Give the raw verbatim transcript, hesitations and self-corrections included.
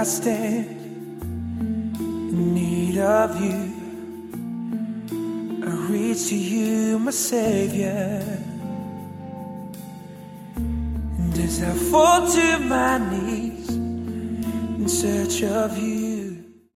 I stand in need of you. I reach to you, my Savior. And as I fall to my knees in search of you,